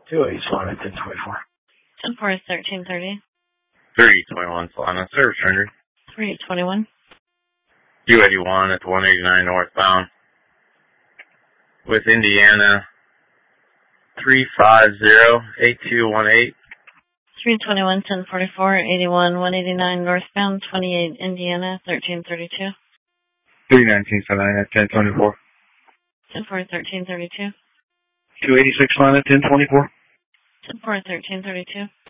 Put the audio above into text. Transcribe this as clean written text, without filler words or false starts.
280 Solana 1024. 10-4 is 1330. 3021 Solana, service rendered. 3821. 281 at the 189 northbound. With Indiana 350-8218. 321, 1044, 81, 189 northbound, 28 Indiana, 1332. 319 Solana 1024. 10-4 is 1332. 286 Solana 1024. 10-4 is 1332.